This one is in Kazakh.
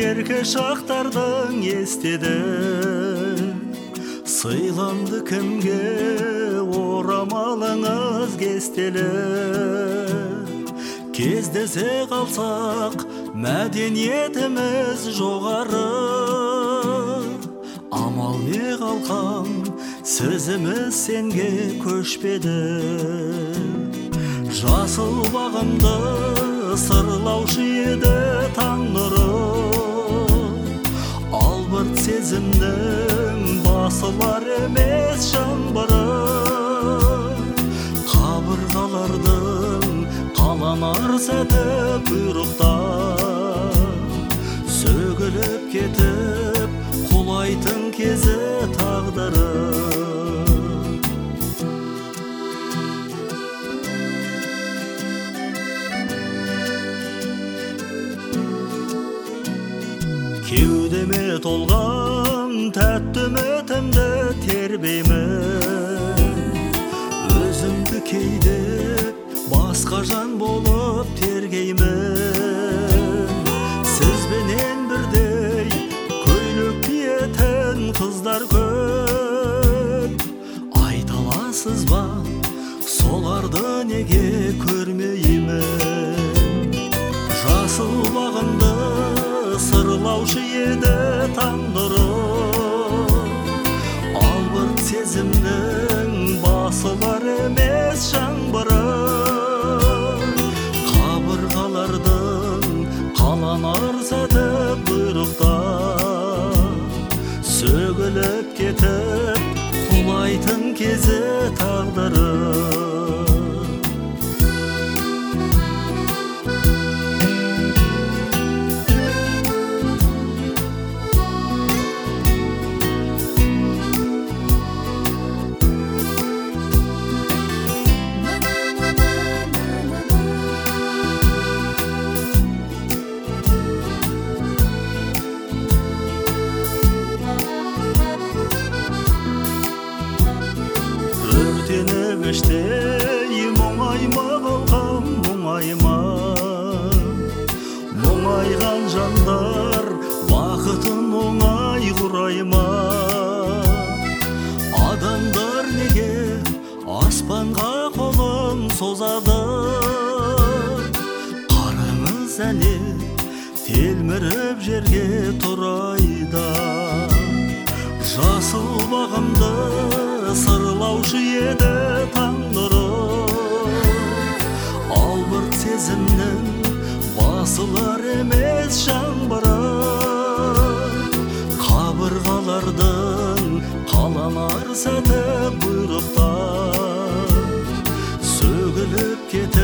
ерке шақтардың естеді. Сыйланды кімге орамалыңыз кестелі. Кездесе қалсақ мәдениетіміз жоғары. Амал не қалқан сөзіміз сенге көшпеді. Жасыл бағымды сырлаушы еді таң нұры. Албырт сезімнің басылар емес жаңбыры. Қабырғалардың қаланар сәті бұйрықта. Сөгіліп кетіп құлайтын кезі тағдыры. Кеудеме толған тәтті үмітімді тербеймін. Өзімді кейде басқа жан болып тергеймін. Сізбенен бірдей көйлек киетін қыздар көп. Айта аласыз ба, соларды неге көрмеймін? Жасыл бағымды сырлаушы еді таң нұры. Албырт сезімнің басылар емес жаңбыры. Қабырғалардың қаланар сәті бұйрықта. Сөгіліп кетіп құлайтын кезі тағдыры. Өртеніп іштей мұңайма қалқам мұңайма. Мұңайған жандар бақытын оңай құрайма. Адамдар неге аспанға қолын созады? Қараңыз әне телміріп жерге тұрайда. Жасыл бағымды сырлаушы еді таң нұры. Албырт сезімнің басылар емес жаңбыры. Қабырғалардың қаланар сәті бұйрықта. Сөгіліп кетіп